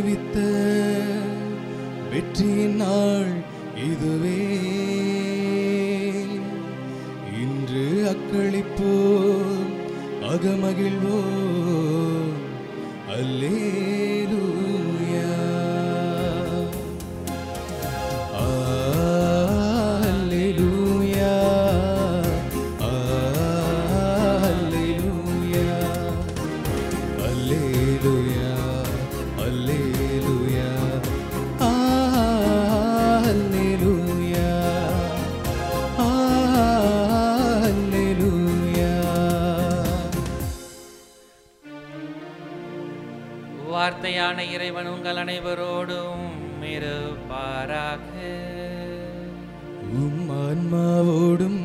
அறிவித்த வெற்றியின் நாள் இதுவே. இன்று அக்களிப்போம், அகமகிழ்வோம். அல்லேலூயா, அல்லேலூயா, அல்லேலூயா, அல்லேலூயா, அல்லேலூயா, அல்லேலூயா, அல்லேலூயா. வார்த்தையான இறைவன் உங்கள் அனைவரோடும் இருப்பாராக. உம் ஆன்மாவோடும்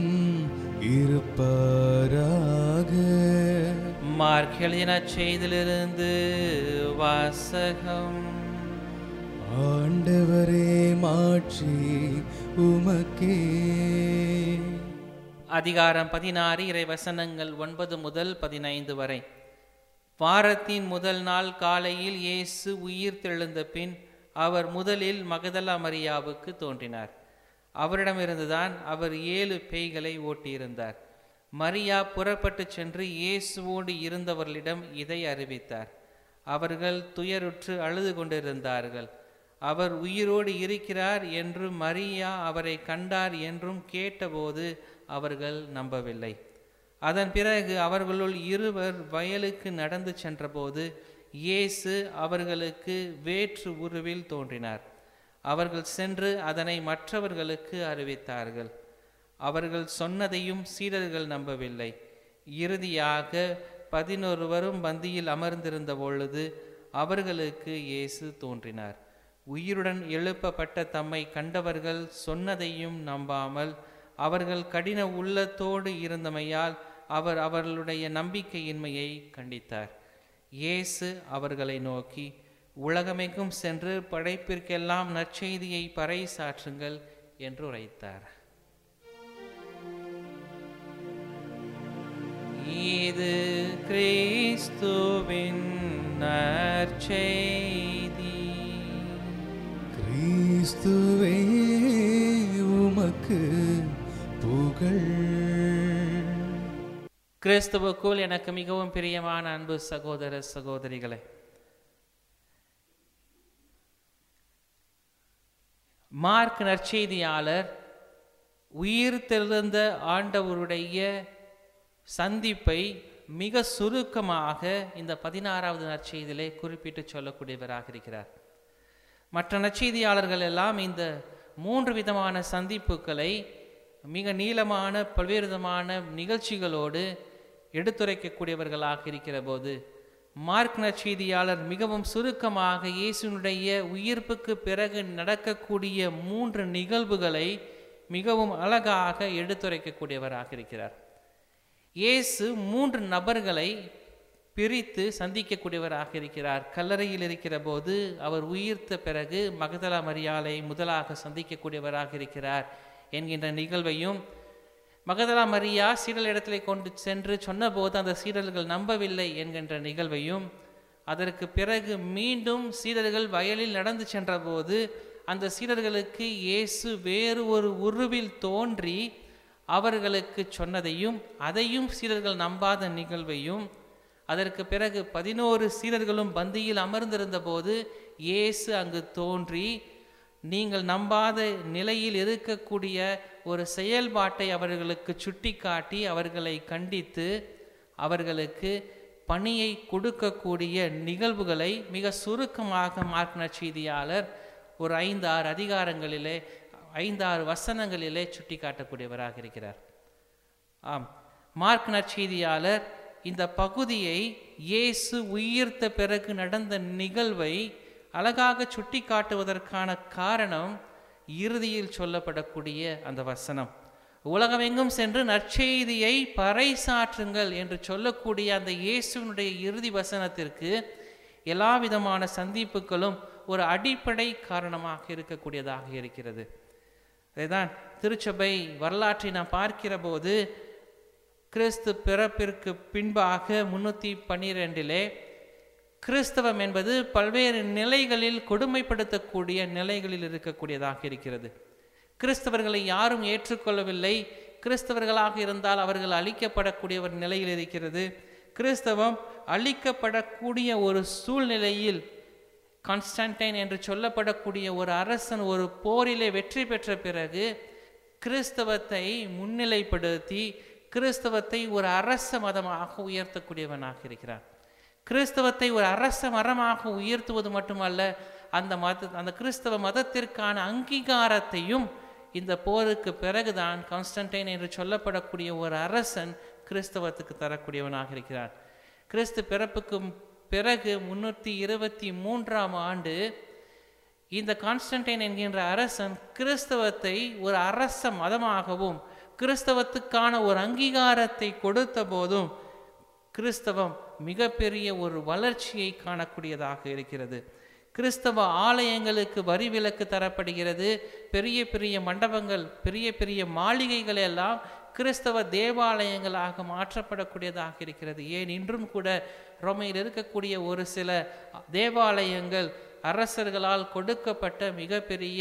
இருப்பாராக. மார்க் எழுதின செய்தியிலிருந்து வாசகம். ஆண்டவரே, மாட்சி உமக்கே. அதிகாரம் 16, இறை வசனங்கள் 9 முதல் 15 வரை. வாரத்தின் முதல் நாள் காலையில் இயேசு உயிர் தெழுந்த பின் அவர் முதலில் மகதலா மரியாவுக்கு தோன்றினார். அவரிடமிருந்துதான் அவர் 7 பேய்களை ஓட்டியிருந்தார். மரியா புறப்பட்டு சென்று இயேசுவோடு இருந்தவர்களிடம் இதை அறிவித்தார். அவர்கள் துயருற்று அழுது கொண்டிருந்தார்கள். அவர் உயிரோடு இருக்கிறார் என்றும் மரியா அவரை கண்டார் என்றும் கேட்டபோது அவர்கள் நம்பவில்லை. அதன் பிறகு அவர்களுள் 2 வயலுக்கு நடந்து சென்றபோது இயேசு அவர்களுக்கு வேற்று உருவில் தோன்றினார். அவர்கள் சென்று அதனை மற்றவர்களுக்கு அறிவித்தார்கள். அவர்கள் சொன்னதையும் சீடர்கள் நம்பவில்லை. இறுதியாக 11 பந்தியில் அமர்ந்திருந்த பொழுது அவர்களுக்கு இயேசு தோன்றினார். உயிருடன் எழுப்பப்பட்ட தம்மை கண்டவர்கள் சொன்னதையும் நம்பாமல் அவர்கள் கடின உள்ளத்தோடு இருந்தமையால் அவர் அவர்களுடைய நம்பிக்கையின்மையை கண்டித்தார். இயேசு அவர்களை நோக்கி, உலகமெங்கும் சென்று படைப்பிற்கெல்லாம் நற்செய்தியை பறைசாற்றுங்கள் என்று உரைத்தார். இது கிறிஸ்துவின் நற்செய்தி. கிறிஸ்துவே, உமக்கு புகழ். கிறிஸ்துவுக்குள் எனக்கு மிகவும் பிரியமான அன்பு சகோதர சகோதரிகளே, மார்க் நற்செய்தியாளர் உயிர் தெழுந்த ஆண்டவருடைய சந்திப்பை மிக சுருக்கமாக இந்த 16வது நற்செய்தியிலே குறிப்பிட்டு சொல்லக்கூடியவராக இருக்கிறார். மற்ற நற்செய்தியாளர்கள் எல்லாம் இந்த 3 விதமான சந்திப்புகளை மிக நீளமான பல்வேறு விதமான நிகழ்ச்சிகளோடு எடுத்துரைக்கக்கூடியவர்களாக இருக்கிற போது, மார்க் நற்செய்தியாளர் மிகவும் சுருக்கமாக இயேசுனுடைய உயிர்ப்புக்கு பிறகு நடக்கக்கூடிய 3 நிகழ்வுகளை மிகவும் அழகாக எடுத்துரைக்கக்கூடியவராக இருக்கிறார். இயேசு 3 நபர்களை பிரித்து சந்திக்கக்கூடியவராக இருக்கிறார். கல்லறையில் இருக்கிற போது அவர் உயிர்த்த பிறகு மகதலா மரியாளை முதலாக சந்திக்கக்கூடியவராக இருக்கிறார் என்கின்ற நிகழ்வையும், மகதலா மரியா சீடர்களிடத்திலே கொண்டு சென்று சொன்னபோது அந்த சீடர்கள் நம்பவில்லை என்கின்ற நிகழ்வையும், அதற்கு பிறகு மீண்டும் சீடர்கள் வயலில் நடந்து சென்றபோது அந்த சீடர்களுக்கு இயேசு வேறு ஒரு உருவில் தோன்றி அவர்களுக்கு சொன்னதையும் அதையும் சீடர்கள் நம்பாத நிகழ்வையும், அதற்கு பிறகு 11 சீடர்களும் பந்தியில் அமர்ந்திருந்த போது இயேசு அங்கு தோன்றி நீங்கள் நம்பாத நிலையில் இருக்கக்கூடிய ஒரு செயல்பாட்டை அவர்களுக்கு சுட்டி காட்டி அவர்களை கண்டித்து அவர்களுக்கு பணியை கொடுக்கக்கூடிய நிகழ்வுகளை மிக சுருக்கமாக மார்க் நற்செய்தியாளர் ஒரு 5-6 அதிகாரங்களிலே 5-6 வசனங்களிலே சுட்டி காட்டக்கூடியவராக இருக்கிறார். ஆம், மார்க் நற்செய்தியாளர் இந்த பகுதியை இயேசு உயிர்த்த பிறகு நடந்த நிகழ்வை அழகாக சுட்டி காட்டுவதற்கான காரணம் இறுதியில் சொல்லப்படக்கூடிய அந்த வசனம், உலகமெங்கும் சென்று நற்செய்தியை பறைசாற்றுங்கள் என்று சொல்லக்கூடிய அந்த இயேசுனுடைய இறுதி வசனத்திற்கு எல்லா விதமான சந்திப்புகளும் ஒரு அடிப்படை காரணமாக இருக்கக்கூடியதாக இருக்கிறது. அதுதான் திருச்சபை வரலாற்றை நாம் பார்க்கிற போது கிறிஸ்து பிறப்பிற்கு பின்பாக 312 கிறிஸ்தவம் என்பது பல்வேறு நிலைகளில் கொடுமைப்படுத்தக்கூடிய நிலைகளில் இருக்கக்கூடியதாக இருக்கிறது. கிறிஸ்தவர்களை யாரும் ஏற்றுக்கொள்ளவில்லை. கிறிஸ்தவர்களாக இருந்தால் அவர்கள் அழிக்கப்படக்கூடிய ஒரு நிலையில் இருக்கிறது. கிறிஸ்தவம் அழிக்கப்படக்கூடிய ஒரு சூழ்நிலையில் கான்ஸ்டன்டைன் என்று சொல்லப்படக்கூடிய ஒரு அரசன் ஒரு போரிலே வெற்றி பெற்ற பிறகு கிறிஸ்தவத்தை முன்னிலைப்படுத்தி கிறிஸ்தவத்தை ஒரு அரச மதமாக உயர்த்தக்கூடியவனாக இருக்கிறார். கிறிஸ்தவத்தை ஒரு அரச மரமாக உயர்த்துவது மட்டுமல்ல, அந்த கிறிஸ்தவ மதத்திற்கான அங்கீகாரத்தையும் இந்த போருக்கு பிறகுதான் கான்ஸ்டன்டைன் என்று சொல்லப்படக்கூடிய ஒரு அரசன் கிறிஸ்தவத்துக்கு தரக்கூடியவனாக இருக்கிறார். கிறிஸ்து பிறப்புக்கு பிறகு 323ஆம் ஆண்டு இந்த கான்ஸ்டன்டைன் என்கின்ற அரசன் கிறிஸ்தவத்தை ஒரு அரச மதமாகவும் கிறிஸ்தவத்துக்கான ஒரு அங்கீகாரத்தை கொடுத்த போதும் கிறிஸ்தவம் மிகப்பெரிய ஒரு வளர்ச்சியை காணக்கூடியதாக இருக்கிறது. கிறிஸ்தவ ஆலயங்களுக்கு வரி விலக்கு தரப்படுகிறது. பெரிய பெரிய மண்டபங்கள், பெரிய பெரிய மாளிகைகள் எல்லாம் கிறிஸ்தவ தேவாலயங்களாக மாற்றப்படக்கூடியதாக இருக்கிறது. ஏன் இன்றும் கூட ரோமையில் இருக்கக்கூடிய ஒரு சில தேவாலயங்கள் அரசர்களால் கொடுக்கப்பட்ட மிகப்பெரிய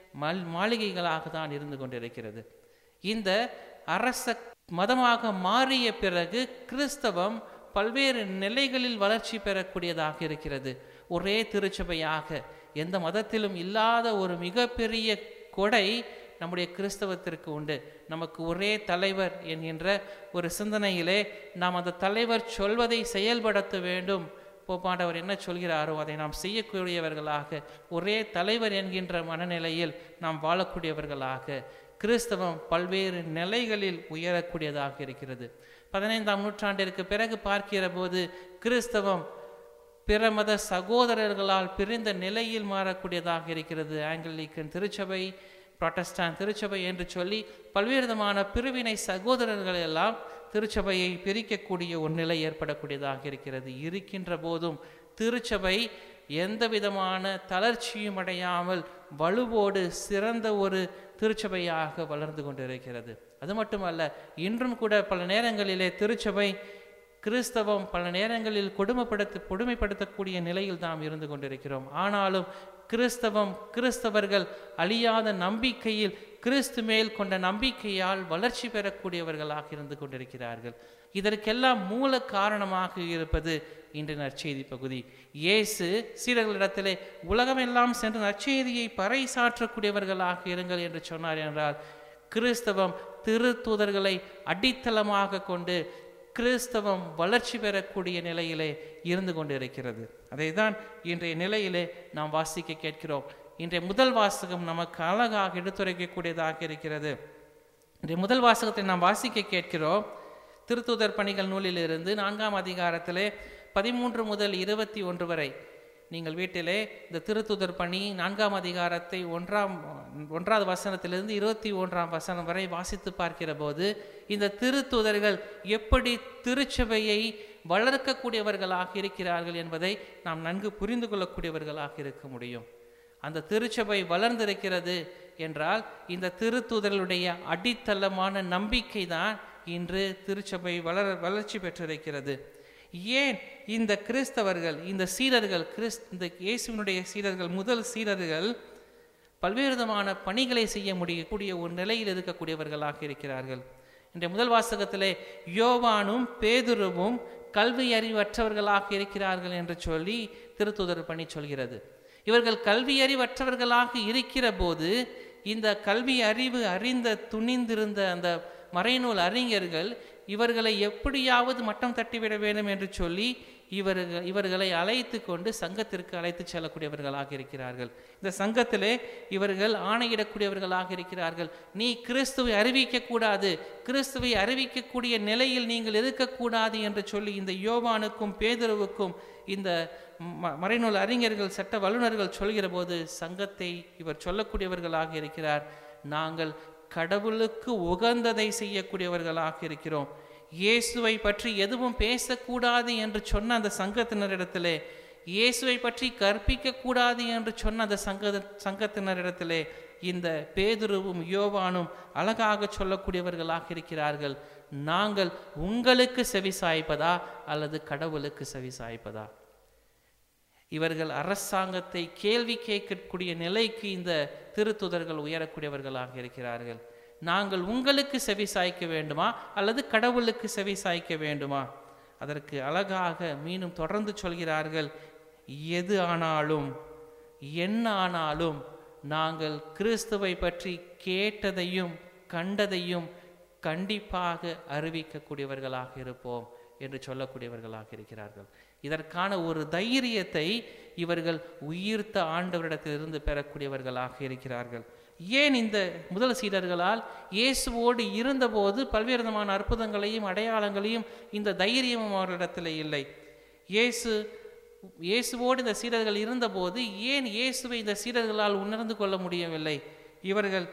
மாளிகைகளாக தான் இருந்து கொண்டிருக்கிறது. இந்த அரச மதமாக மாறிய பிறகு கிறிஸ்தவம் பல்வேறு நிலைகளில் வளர்ச்சி பெறக்கூடியதாக இருக்கிறது. ஒரே திருச்சபையாக எந்த மதத்திலும் இல்லாத ஒரு மிகப்பெரிய கொடை நம்முடைய கிறிஸ்தவத்திற்கு உண்டு. நமக்கு ஒரே தலைவர் என்கின்ற ஒரு சிந்தனையிலே நாம் அந்த தலைவர் சொல்வதை செயல்படுத்த வேண்டும். போப்பாண்டவர் என்ன சொல்கிறாரோ அதை நாம் செய்யக்கூடியவர்களாக, ஒரே தலைவர் என்கின்ற மனநிலையில் நாம் வாழக்கூடியவர்களாக கிறிஸ்தவம் பல்வேறு நிலைகளில் உயரக்கூடியதாக இருக்கிறது. 15ஆம் நூற்றாண்டிற்கு பிறகு பார்க்கிற போது கிறிஸ்தவம் பிற மத சகோதரர்களால் பிரிந்த நிலையில் மாறக்கூடியதாக இருக்கிறது. ஆங்கிலிக்கன் திருச்சபை, புராட்டஸ்டான் திருச்சபை என்று சொல்லி பல்வேறு விதமான பிரிவினை சகோதரர்கள் எல்லாம் திருச்சபையை பிரிக்கக்கூடிய ஒரு நிலை ஏற்படக்கூடியதாக இருக்கிறது. இருக்கின்ற போதும் திருச்சபை எந்த விதமான தளர்ச்சியும் அடையாமல் வலுவோடு சிறந்த ஒரு திருச்சபையாக வளர்ந்து கொண்டிருக்கிறது. அது மட்டுமல்ல, இன்றும் கூட பல நேரங்களிலே திருச்சபை கிறிஸ்தவம் பல நேரங்களில் கொடுமைப்படுத்தக்கூடிய நிலையில் நாம் இருந்து கொண்டிருக்கிறோம். ஆனாலும் கிறிஸ்தவர்கள் அழியாத நம்பிக்கையில் கிறிஸ்து மேல் கொண்ட நம்பிக்கையால் வளர்ச்சி பெறக்கூடியவர்களாக இருந்து கொண்டிருக்கிறார்கள். இதற்கெல்லாம் மூல காரணமாக இருப்பது இன்றைய நற்செய்தி பகுதி. இயேசு சீடர்களிடத்திலே உலகமெல்லாம் சென்று நற்செய்தியை பறைசாற்றக்கூடியவர்களாக இருங்கள் என்று சொன்னார் என்றால், கிறிஸ்தவம் திருத்தூதர்களை அடித்தளமாக கொண்டு கிறிஸ்தவம் வளர்ச்சி பெறக்கூடிய நிலையிலே இருந்து கொண்டிருக்கிறது. அதை தான் இன்றைய நிலையிலே நாம் வாசிக்க கேட்கிறோம். இன்றைய முதல் வாசகம் நமக்கு அழகாக எடுத்துரைக்கக்கூடியதாக இருக்கிறது. இன்றைய முதல் வாசகத்தை நாம் வாசிக்க கேட்கிறோம். திருத்தூதர் பணிகள் நூலிலிருந்து 4ஆம் அதிகாரத்திலே 13 முதல் 21 வரை. நீங்கள் வீட்டிலே இந்த திருத்தூதர் பணி 4ஆம் அதிகாரத்தை 1வது வசனத்திலிருந்து 21ஆம் வசனம் வரை வாசித்து பார்க்கிற போது இந்த திருத்தூதர்கள் எப்படி திருச்சபையை வளர்க்கக்கூடியவர்களாக இருக்கிறார்கள் என்பதை நாம் நன்கு புரிந்து கொள்ளக்கூடியவர்களாக இருக்க முடியும். அந்த திருச்சபை வளர்ந்திருக்கிறது என்றால் இந்த திருத்தூதர்களுடைய அடித்தளமான நம்பிக்கை தான் இன்று திருச்சபை வளர்ச்சி பெற்றிருக்கிறது. ஏன் இந்த கிறிஸ்தவர்கள், இந்த சீடர்கள், இந்த இயேசுவினுடைய சீடர்கள், முதல் சீடர்கள் பல்வேறு விதமான பணிகளை செய்ய முடியக்கூடிய ஒரு நிலையில் இருக்கக்கூடியவர்களாக இருக்கிறார்கள். இந்த முதல் வாசகத்திலே யோவானும் பேதுருவும் கல்வி அறிவற்றவர்களாக இருக்கிறார்கள் என்று சொல்லி திருத்தூதர் பணி சொல்கிறது. இவர்கள் கல்வி அறிவற்றவர்களாக இருக்கிற போது இந்த கல்வி அறிவு அறிந்த துணிந்திருந்த அந்த மறைநூல் அறிஞர்கள் இவர்களை எப்படியாவது மட்டம் தட்டிவிட வேண்டும் என்று சொல்லி இவர்களை அழைத்து கொண்டு சங்கத்திற்கு அழைத்து செல்லக்கூடியவர்களாக இருக்கிறார்கள். இந்த சங்கத்திலே இவர்கள் ஆணையிடக்கூடியவர்களாக இருக்கிறார்கள். நீ கிறிஸ்துவை அறிவிக்கக்கூடாது, கிறிஸ்துவை அறிவிக்கக்கூடிய நிலையில் நீங்கள் இருக்கக்கூடாது என்று சொல்லி இந்த யோவானுக்கும் பேதுருவுக்கும் இந்த மறைநூல் அறிஞர்கள், சட்ட வல்லுநர்கள் சொல்கிற போது சங்கத்தை இவர் சொல்லக்கூடியவர்களாக இருக்கிறார். நாங்கள் கடவுளுக்கு உகந்ததை செய்யக்கூடியவர்களாக இருக்கிறோம். இயேசுவை பற்றி எதுவும் பேசக்கூடாது என்று சொன்ன அந்த சங்கத்தினரிடத்திலே, இயேசுவை பற்றி கற்பிக்க கூடாது என்று சொன்ன அந்த சங்கத்தினரிடத்திலே இந்த பேதுருவும் யோவானும் அழகாக சொல்லக்கூடியவர்களாக இருக்கிறார்கள். நாங்கள் உங்களுக்கு செவி சாய்ப்பதா அல்லது கடவுளுக்கு செவி சாய்ப்பதா? இவர்கள் அரசாங்கத்தை கேள்வி கேட்கக்கூடிய நிலைக்கு இந்த திருத்துதர்கள் உயரக்கூடியவர்களாக இருக்கிறார்கள். நாங்கள் உங்களுக்கு செவி சாய்க்க வேண்டுமா அல்லது கடவுளுக்கு செவி சாய்க்க வேண்டுமா? அதற்கு அழகாக மீண்டும் தொடர்ந்து சொல்கிறார்கள், எது ஆனாலும் என்ன ஆனாலும் நாங்கள் கிறிஸ்துவை பற்றி கேட்டதையும் கண்டதையும் கண்டிப்பாக அறிவிக்கக்கூடியவர்களாக இருப்போம் என்று சொல்லக்கூடியவர்களாக இருக்கிறார்கள். இதற்கான ஒரு தைரியத்தை இவர்கள் உயிர்த்த ஆண்டவரிடத்திலிருந்து பெறக்கூடியவர்களாக இருக்கிறார்கள். ஏன் இந்த முதல் சீடர்களால் இயேசுவோடு இருந்தபோது பல்வேறு விதமான அற்புதங்களையும் அடையாளங்களையும் இந்த தைரியமும் அவர்களிடத்தில் இல்லை? இயேசுவோடு இந்த சீடர்கள் இருந்தபோது ஏன் இயேசுவை இந்த சீடர்களால் உணர்ந்து கொள்ள முடியவில்லை? இவர்கள்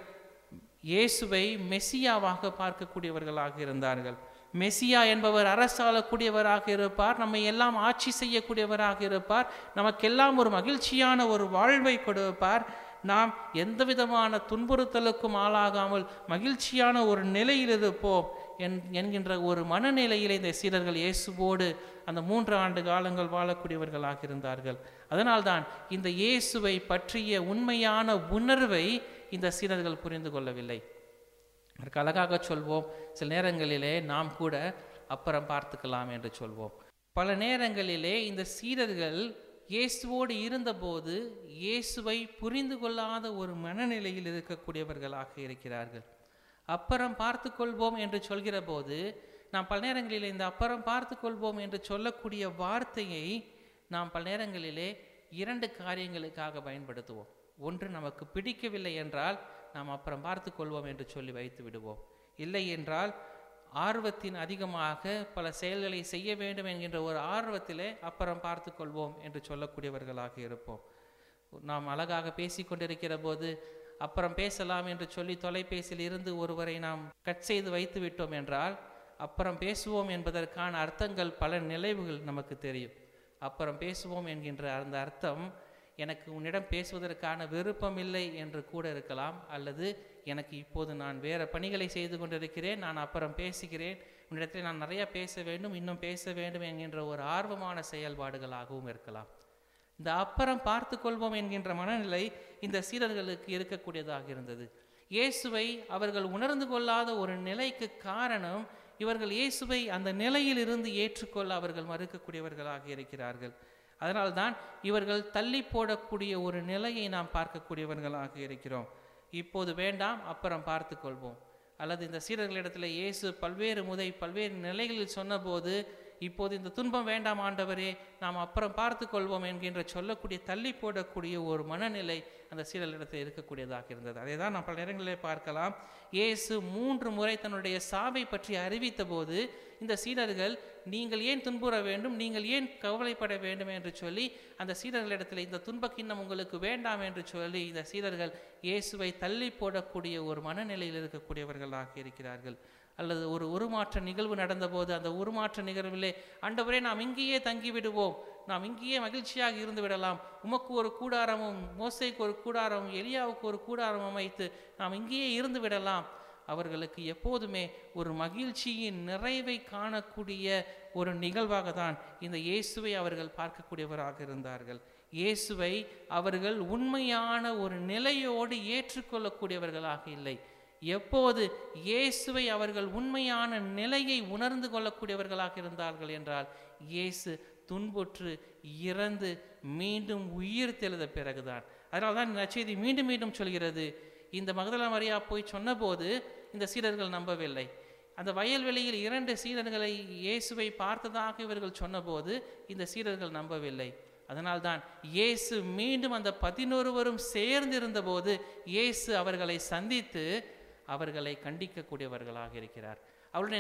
இயேசுவை மெசியாவாக பார்க்கக்கூடியவர்களாக இருந்தார்கள். மெசியா என்பவர் அரசாளக்கூடியவராக இருப்பார், நம்மை எல்லாம் ஆட்சி செய்யக்கூடியவராக இருப்பார், நமக்கெல்லாம் ஒரு மகிழ்ச்சியான ஒரு வாழ்வை கொடுப்பார், நாம் எந்த விதமான துன்புறுத்தலுக்கும் ஆளாகாமல் மகிழ்ச்சியான ஒரு நிலையில் இருப்போம் என்கின்ற ஒரு மனநிலையில் இந்த சீடர்கள் இயேசுவோடு அந்த 3 ஆண்டு காலங்கள் வாழக்கூடியவர்களாக இருந்தார்கள். அதனால்தான் இந்த இயேசுவை பற்றிய உண்மையான உணர்வை இந்த சீடர்கள் புரிந்து கொள்ளவில்லை. அதற்கு அழகாக சொல்வோம், சில நேரங்களிலே நாம் கூட அப்புறம் பார்த்துக்கலாம் என்று சொல்வோம். பல நேரங்களிலே இந்த சீடர்கள் இயேசுவோடு இருந்தபோது இயேசுவை புரிந்து கொள்ளாத ஒரு மனநிலையில் இருக்கக்கூடியவர்களாக இருக்கிறார்கள். அப்புறம் பார்த்து கொள்வோம் என்று சொல்கிற போது நாம் பல நேரங்களிலே இந்த அப்புறம் பார்த்து கொள்வோம் என்று சொல்லக்கூடிய வார்த்தையை நாம் பல நேரங்களிலே 2 காரியங்களுக்காக பயன்படுத்துவோம். ஒன்று, நமக்கு பிடிக்கவில்லை என்றால் நாம் அப்புறம் பார்த்து கொள்வோம் என்று சொல்லி வைத்து விடுவோம். இல்லை என்றால் ஆர்வத்தின் அதிகமாக பல செயல்களை செய்ய வேண்டும் என்கின்ற ஒரு ஆர்வத்திலே அப்புறம் பார்த்து கொள்வோம் என்று சொல்லக்கூடியவர்களாக இருப்போம். நாம் அழகாக பேசிக்கொண்டிருக்கிற போது அப்புறம் பேசலாம் என்று சொல்லி தொலைபேசியில் இருந்து ஒருவரை நாம் கட் செய்து வைத்து விட்டோம் என்றால் அப்புறம் பேசுவோம் என்பதற்கான அர்த்தங்கள் பல நிலைவுகள் நமக்கு தெரியும். அப்புறம் பேசுவோம் என்கின்ற அந்த அர்த்தம் எனக்கு உன்னிடம் பேசுவதற்கான விருப்பம் இல்லை என்று கூட இருக்கலாம், அல்லது எனக்கு இப்போது நான் வேறு பணிகளை செய்து கொண்டிருக்கிறேன், நான் அப்புறம் பேசுகிறேன், உன்னிடத்தில் நான் நிறைய பேச வேண்டும், இன்னும் பேச வேண்டும் என்கின்ற ஒரு ஆர்வமான செயல்பாடுகளாகவும் இருக்கலாம். இந்த அப்புறம் பார்த்து கொள்வோம் என்கின்ற மனநிலை இந்த சீடர்களுக்கு இருக்கக்கூடியதாக இருந்தது. இயேசுவை அவர்கள் உணர்ந்து கொள்ளாத ஒரு நிலைக்கு காரணம், இவர்கள் இயேசுவை அந்த நிலையில் இருந்து ஏற்றுக்கொள்ள அவர்கள் மறுக்கக்கூடியவர்களாக இருக்கிறார்கள். அதனால்தான் இவர்கள் தள்ளி போடக்கூடிய ஒரு நிலையை நாம் பார்க்கக்கூடியவர்களாக இருக்கிறோம். இப்போது வேண்டாம், அப்புறம் பார்த்து கொள்வோம். அல்லது இந்த சீடர்களிடத்தில் இயேசு பல்வேறு நிலைகளில் சொன்னபோது, இப்போது இந்த துன்பம் வேண்டாம் ஆண்டவரே, நாம் அப்புறம் பார்த்து கொள்வோம் என்கின்ற சொல்லக்கூடிய தள்ளி போடக்கூடிய ஒரு மனநிலை அந்த சீடர்களிடத்தில் இருக்கக்கூடியதாக இருந்தது. அதை தான் நாம் பல நேரங்களிலே பார்க்கலாம். இயேசு 3 முறை தன்னுடைய சாவை பற்றி அறிவித்த போது இந்த சீடர்கள், நீங்கள் ஏன் துன்புற வேண்டும், நீங்கள் ஏன் கவலைப்பட வேண்டும் என்று சொல்லி அந்த சீடர்களிடத்தில் இந்த துன்பக்கிண்ணம் உங்களுக்கு வேண்டாம் என்று சொல்லி இந்த சீடர்கள் இயேசுவை தள்ளி போடக்கூடிய ஒரு மனநிலையில் இருக்கக்கூடியவர்களாக இருக்கிறார்கள். அல்லது ஒரு உருமாற்ற நிகழ்வு நடந்தபோது அந்த உருமாற்ற நிகழ்விலே, ஆண்டவரே நாம் இங்கேயே தங்கிவிடுவோம், நாம் இங்கேயே மகிழ்ச்சியாக இருந்து விடலாம், உமக்கு ஒரு கூடாரமும் மோசேக்கு ஒரு கூடாரமும் எலியாவுக்கு ஒரு கூடாரம் அமைத்து நாம் இங்கேயே இருந்து விடலாம். அவர்களுக்கு எப்போதுமே ஒரு மகிழ்ச்சியின் நிறைவை காணக்கூடிய ஒரு நிகழ்வாக தான் இந்த இயேசுவை அவர்கள் பார்க்கக்கூடியவராக இருந்தார்கள். இயேசுவை அவர்கள் உண்மையான ஒரு நிலையோடு ஏற்றுக்கொள்ளக்கூடியவர்களாக இல்லை. எப்போது இயேசுவை அவர்கள் உண்மையான நிலையை உணர்ந்து கொள்ளக்கூடியவர்களாக இருந்தார்கள் என்றால், இயேசு துன்புற்று இறந்து மீண்டும் உயிர் தெழுத பிறகுதான். அதனால்தான் இந்த நற்செய்தி மீண்டும் மீண்டும் சொல்கிறது, இந்த மகதலேனா மரியா போய் சொன்னபோது இந்த சீடர்கள் நம்பவில்லை. அந்த வயல்வெளியில் 2 சீடர்களை இயேசுவை பார்த்ததாக இவர்கள் சொன்னபோது இந்த சீடர்கள் நம்பவில்லை. அதனால்தான் இயேசு மீண்டும் அந்த 11 சேர்ந்து இருந்தபோது இயேசு அவர்களை சந்தித்து அவர்களை கண்டிக்கக்கூடியவர்களாக இருக்கிறார். அவருடைய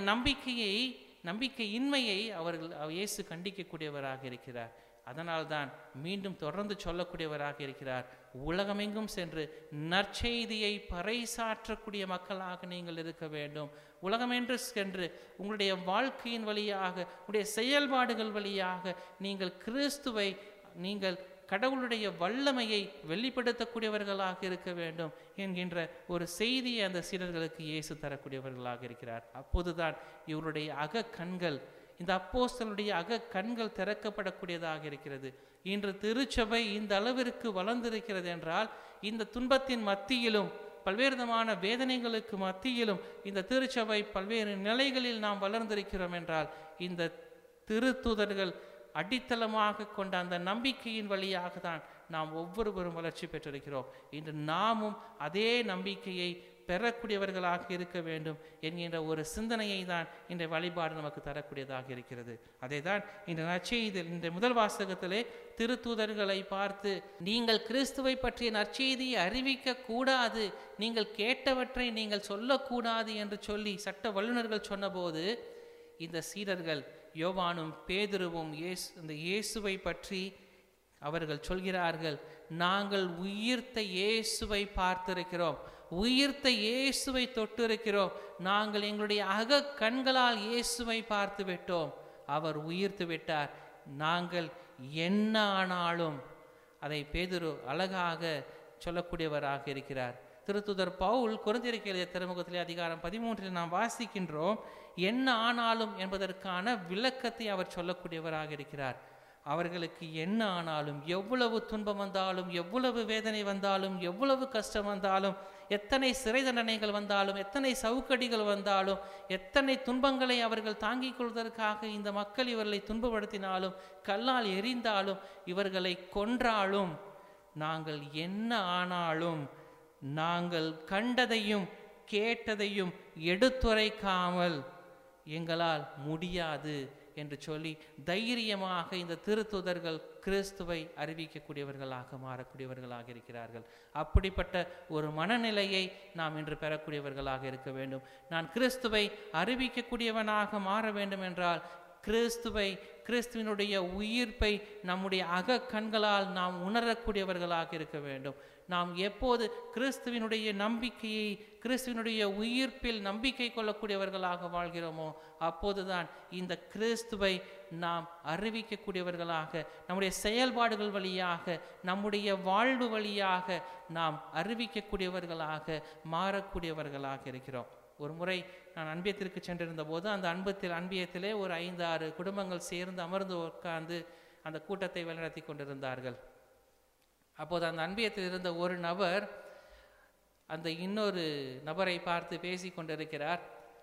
நம்பிக்கையின்மையை இயேசு கண்டிக்கக்கூடியவராக இருக்கிறார். அதனால்தான் மீண்டும் தொடர்ந்து சொல்லக்கூடியவராக இருக்கிறார், உலகமெங்கும் சென்று நற்செய்தியை பறைசாற்றக்கூடிய மக்களாக நீங்கள் இருக்க வேண்டும். உலகமென்று சென்று உங்களுடைய வாழ்க்கையின் வழியாக, உங்களுடைய செயல்பாடுகள் வழியாக நீங்கள் கிறிஸ்துவை, நீங்கள் கடவுளுடைய வல்லமையை வெளிப்படுத்தக்கூடியவர்களாக இருக்க வேண்டும் என்கின்ற ஒரு செய்தியை அந்த சீடர்களுக்கு இயேசு தரக்கூடியவர்களாக இருக்கிறார். அப்போதுதான் இவருடைய அக கண்கள் இந்த அப்போஸ்தலருடைய அக கண்கள் திறக்கப்படக்கூடியதாக இருக்கிறது. இன்று திருச்சபை இந்த அளவிற்கு வளர்ந்திருக்கிறது என்றால், இந்த துன்பத்தின் மத்தியிலும் பல்வேறு விதமான வேதனைகளுக்கு மத்தியிலும் இந்த திருச்சபை பல்வேறு நிலைகளில் நாம் வளர்ந்திருக்கிறோம் என்றால், இந்த திருத்தூதர்கள் அடித்தளமாக கொண்ட அந்த நம்பிக்கையின் வழியாக தான் நாம் ஒவ்வொருவரும் வளர்ச்சி பெற்றிருக்கிறோம். இன்று நாமும் அதே நம்பிக்கையை பெறக்கூடியவர்களாக இருக்க வேண்டும் என்கின்ற ஒரு சிந்தனையை தான் இந்த வழிபாடு நமக்கு தரக்கூடியதாக இருக்கிறது. அதை தான் இந்த நற்செய்தியில் இந்த முதல் வாசகத்திலே திருத்தூதர்களை பார்த்து, நீங்கள் கிறிஸ்துவை பற்றிய நற்செய்தியை அறிவிக்க கூடாது, நீங்கள் கேட்டவற்றை நீங்கள் சொல்லக்கூடாது என்று சொல்லி சட்ட வல்லுநர்கள் சொன்னபோது, இந்த சீடர்கள் யோவானும் பேதுருவும் இந்த இயேசுவை பற்றி அவர்கள் சொல்கிறார்கள், நாங்கள் உயிர்த்த இயேசுவை பார்த்திருக்கிறோம், உயிர்த்த இயேசுவை தொட்டிருக்கிறோம், நாங்கள் எங்களுடைய அக கண்களால் இயேசுவை பார்த்து விட்டோம், அவர் உயிர்த்து விட்டார், நாங்கள் என்ன ஆனாலும். அதை பேதுரு அழகாக சொல்லக்கூடியவராக இருக்கிறார். திருத்துதர் பவுல் கொரிந்தியருக்கு எழுதிய திருமுகத்திலே அதிகாரம் 13 நாம் வாசிக்கின்றோம். என்ன ஆனாலும் என்பதற்கான விளக்கத்தை அவர் சொல்லக்கூடியவராக இருக்கிறார். அவர்களுக்கு என்ன ஆனாலும், எவ்வளவு துன்பம் வந்தாலும், எவ்வளவு வேதனை வந்தாலும், எவ்வளவு கஷ்டம் வந்தாலும், எத்தனை சிறை தண்டனைகள் வந்தாலும், எத்தனை சவுக்கடிகள் வந்தாலும், எத்தனை துன்பங்களை அவர்கள் தாங்கிக் கொள்வதற்காக இந்த மக்கள் இவர்களை துன்பப்படுத்தினாலும், கல்லால் எறிந்தாலும், இவர்களை கொன்றாலும், நாங்கள் என்ன ஆனாலும் நாங்கள் கண்டதையும் கேட்டதையும் எடுத்துரைக்காமல் எங்களால் முடியாது என்று சொல்லி தைரியமாக இந்த திருத்தூதர்கள் கிறிஸ்துவை அறிவிக்கக்கூடியவர்களாக மாறக்கூடியவர்களாக இருக்கிறார்கள். அப்படிப்பட்ட ஒரு மனநிலையை நாம் இன்று பெறக்கூடியவர்களாக இருக்க வேண்டும். நான் கிறிஸ்துவை அறிவிக்கக்கூடியவனாக மாற வேண்டும் என்றால், கிறிஸ்துவினுடைய உயிர்ப்பை நம்முடைய அக கண்களால் நாம் உணரக்கூடியவர்களாக இருக்க வேண்டும். நாம் எப்போது கிறிஸ்துவினுடைய நம்பிக்கையை, கிறிஸ்துவினுடைய உயிர்ப்பில் நம்பிக்கை கொள்ளக்கூடியவர்களாக வாழ்கிறோமோ, அப்போதுதான் இந்த கிறிஸ்துவை நாம் அறிவிக்கக்கூடியவர்களாக, நம்முடைய செயல்பாடுகள் வழியாக, நம்முடைய வாழ்வு வழியாக நாம் அறிவிக்கக்கூடியவர்களாக மாறக்கூடியவர்களாக இருக்கிறோம். ஒரு முறை நான் அன்பியத்திற்கு சென்றிருந்த போது, அந்த அன்பியத்திலே ஒரு 5-6 குடும்பங்கள் சேர்ந்து அமர்ந்து உட்கார்ந்து அந்த கூட்டத்தை வழிநடத்தி கொண்டிருந்தார்கள். அப்போது அந்த அன்பியத்தில் இருந்த ஒரு நபர் அந்த இன்னொரு நபரை பார்த்து பேசி கொண்டிருக்கிறார்.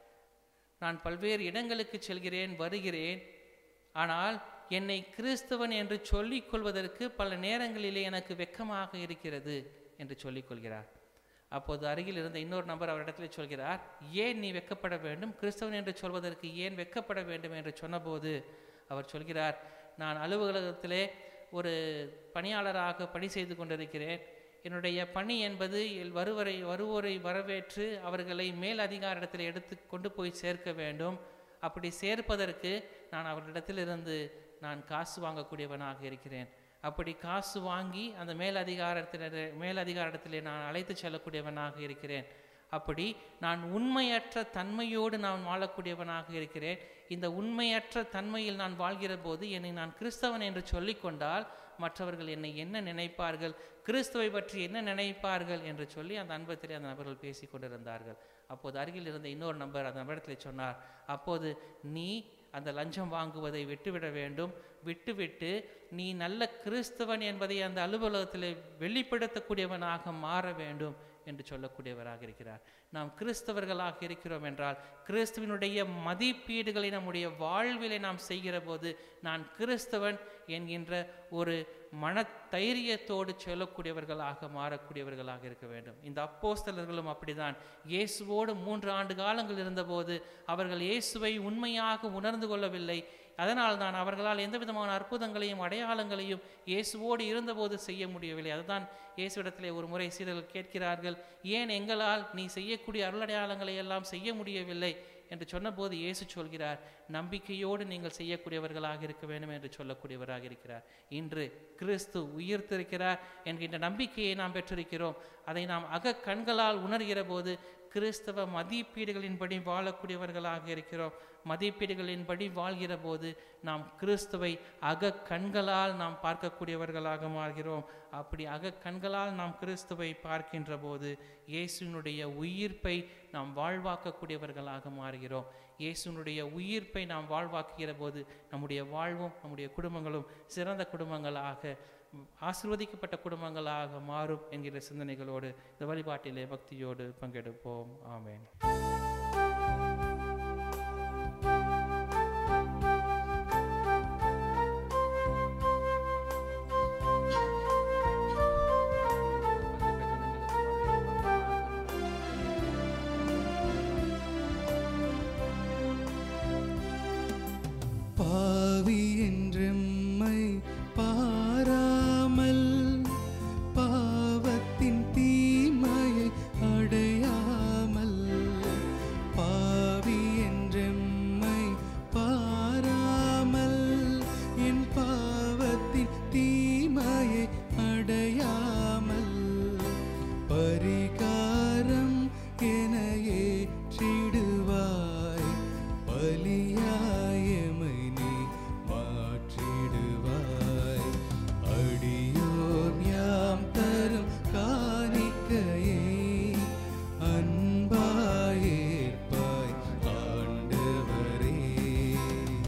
நான் பல்வேறு இடங்களுக்கு செல்கிறேன், வருகிறேன், ஆனால் என்னை கிறிஸ்தவன் என்று சொல்லிக் கொள்வதற்கு பல நேரங்களிலே எனக்கு வெட்கமாக இருக்கிறது என்று சொல்லிக் கொள்கிறார். அப்போது அருகில் இருந்த இன்னொரு நபர் அவரிடத்தில் சொல்கிறார், ஏன் நீ வெட்கப்பட வேண்டும், கிறிஸ்தவன் என்று சொல்வதற்கு ஏன் வெட்கப்பட வேண்டும் என்று சொன்னபோது அவர் சொல்கிறார், நான் அலுவலகத்திலே ஒரு பணியாளராக பணி செய்து கொண்டிருக்கிறேன். என்னுடைய பணி என்பது வருவோரை வரவேற்று அவர்களை மேல் அதிகாரிடத்தில் எடுத்து கொண்டு போய் சேர்க்க வேண்டும். அப்படி சேர்ப்பதற்கு நான் அவர்களிடத்திலிருந்து நான் காசு வாங்கக்கூடியவனாக இருக்கிறேன். அப்படி காசு வாங்கி அந்த மேலதிகாரத்திலே நான் அழைத்து செல்லக்கூடியவனாக இருக்கிறேன். அப்படி நான் உண்மையற்ற தன்மையோடு நான் வாழக்கூடியவனாக இருக்கிறேன். இந்த உண்மையற்ற தன்மையில் நான் வாழ்கிற போது என்னை நான் கிறிஸ்தவன் என்று சொல்லிக்கொண்டால் மற்றவர்கள் என்னை என்ன நினைப்பார்கள், கிறிஸ்துவை பற்றி என்ன நினைப்பார்கள் என்று சொல்லி அந்த அன்பத்திலே அந்த நபர்கள் பேசி கொண்டிருந்தார்கள். அப்போது அருகில் இருந்த இன்னொரு நபர் அந்த நபரிடத்தில் சொன்னார், அப்போது நீ அந்த லஞ்சம் வாங்குவதை விட்டுவிட வேண்டும், விட்டுவிட்டு நீ நல்ல கிறிஸ்தவன் என்பதை அந்த அலுவலகத்தில் வெளிப்படுத்தக்கூடியவனாக மாற வேண்டும் என்று சொல்லக்கூடியவராக இருக்கிறார். நாம் கிறிஸ்தவர்களாக இருக்கிறோம் என்றால் கிறிஸ்துவனுடைய மதிப்பீடுகளை நம்முடைய வாழ்விலை நாம் செய்கிற போது நான் கிறிஸ்தவன் என்கின்ற ஒரு மனதைரியத்தோடு சொல்லக்கூடியவர்களாக மாறக்கூடியவர்களாக இருக்க வேண்டும். இந்த அப்போஸ்தலர்களும் அப்படிதான். இயேசுவோடு 3 ஆண்டு காலங்கள் இருந்தபோது அவர்கள் இயேசுவை உண்மையாக உணர்ந்து கொள்ளவில்லை. அதனால் தான் அவர்களால் எந்த விதமான அற்புதங்களையும் அடையாளங்களையும் இயேசுவோடு இருந்தபோது செய்ய முடியவில்லை. அதுதான் இயேசுவிடத்திலே ஒரு முறை சீடர்கள் கேட்கிறார்கள், ஏன் எங்களால் நீ செய்யக்கூடிய அருளடையாளங்களை எல்லாம் செய்ய முடியவில்லை என்று சொன்னபோது இயேசு சொல்கிறார், நம்பிக்கையோடு நீங்கள் செய்யக்கூடியவர்களாக இருக்க வேண்டும் என்று சொல்லக்கூடியவராக இருக்கிறார். இன்று கிறிஸ்து உயிர்த்திருக்கிறார் என்கின்ற நம்பிக்கையை நாம் பெற்றிருக்கிறோம். அதை நாம் அக கண்களால் உணர்கிற போது கிறிஸ்தவ மதிப்பீடுகளின்படி வாழக்கூடியவர்களாக இருக்கிறோம். மதிப்பீடுகளின்படி வாழ்கிற போது நாம் கிறிஸ்துவை அகக்கண்களால் நாம் பார்க்கக்கூடியவர்களாக மாறுகிறோம். அப்படி அகக்கண்களால் நாம் கிறிஸ்துவை பார்க்கின்ற போது இயேசுனுடைய உயிர்ப்பை நாம் வாழ்வாக்கக்கூடியவர்களாக மாறுகிறோம். இயேசுனுடைய உயிர்ப்பை நாம் வாழ்வாக்குகிற போது நம்முடைய வாழ்வும் நம்முடைய குடும்பங்களும் சிறந்த குடும்பங்களாக, ஆசீர்வதிக்கப்பட்ட குடும்பங்களாக மாறும் என்கிற சிந்தனைகளோடு இந்த வழிபாட்டிலே பக்தியோடு பங்கெடுப்போம். ஆமென்.